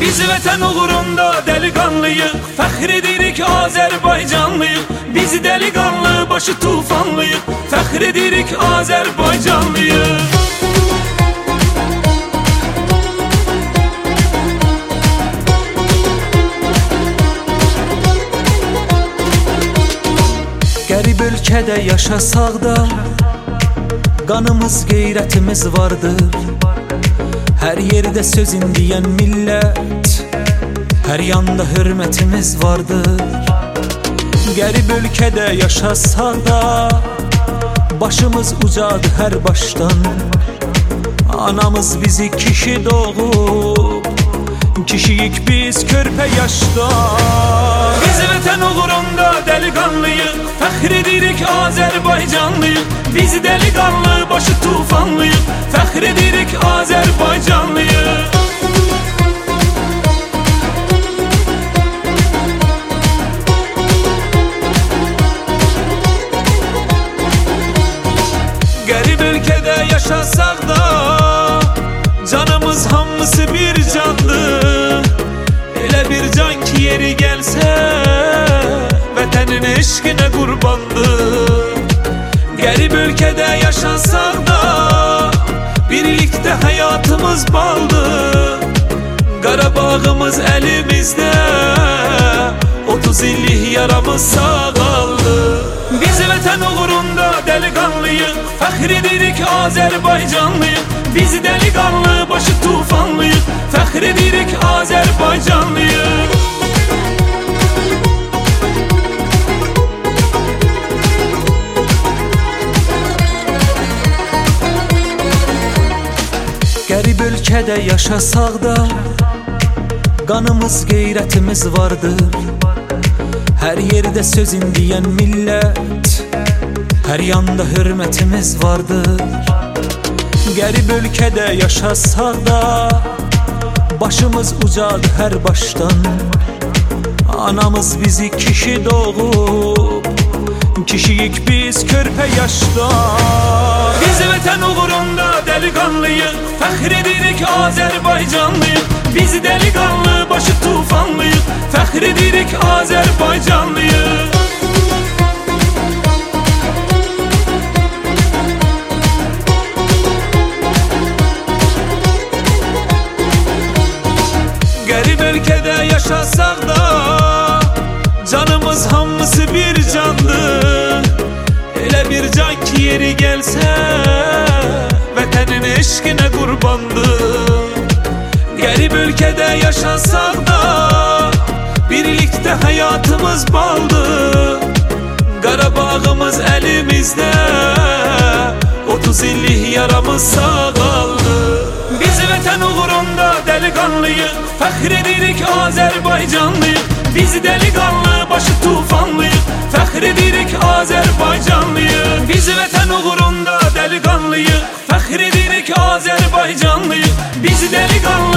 Biz vətən uğrunda deliqanlıyıq, fəxr edirik Azərbaycanlıyıq. Biz deliqanlı başı tufanlıyıq, fəxr edirik Azərbaycanlıyıq. Qərib ölkədə yaşasaq da qanımız, qeyrətimiz vardır. Hər yerdə sözün deyən millət, hər yanda hörmətimiz vardır. Qərib ölkədə yaşasaq da başımız ucadır hər başdan. Anamız bizi kişi doğub, kişiyik biz körpə yaşdan. Biz vətən uğrunda deliqanlıyıq, fəxr edirik Azərbaycanlıyıq. Biz deliqanlı başı tufanlıyıq, fəxr edirik Azərbaycanlıyıq. Qərib ölkədə yaşasaq da canımız hamısı bir candır. Elə bir can ki yeri gəlsə vətənin eşqinə qurbandır. Qərib ölkədə yaşasaq da birlikdə həyatımız baldır. Qarabağımız əlimizdə, 30 illik yaramız sağaldı. Biz vətən uğrunda deliqanlıyıq, fəxr edirik Azərbaycanlıyıq. Biz deliqanlı başı tufanlıyıq, fəxr edirik Azərbaycanlıyıq. Qərib ölkədə yaşasaq da qanımız, qeyrətimiz vardır. Hər yerdə sözün deyən millət, hər yanda hörmətimiz vardır. Qərib ölkədə yaşasaq da başımız ucadır hər başdan. Anamız bizi kişi doğub, kişiyik biz körpə yaşdan. Biz vətən uğrunda deliqanlıyıq, fəxr edirik Azərbaycanlıyıq. Biz deliqanlı başı tufanlıyıq, fəxr edirik Azərbaycanlıyıq. Qərib ölkədə yaşasaq da canımız hamısı bir candır. Elə bir can ki yeri gəlsə vətənin eşqinə qurbandır. Qərib ölkədə yaşasaq da birlikdə həyatımız baldır. Qarabağımız əlimizdə, 30 illik yaramız sağaldı. Biz vətən uğrunda deliqanlıyıq, fəxr edirik Azərbaycanlıyıq. Biz deliqanlı başı tufanlıyıq, fəxr edirik Azərbaycanlıyıq. Biz vətən uğrunda deliqanlıyıq, fəxr edirik Azərbaycanlıyıq. Biz deliqanlı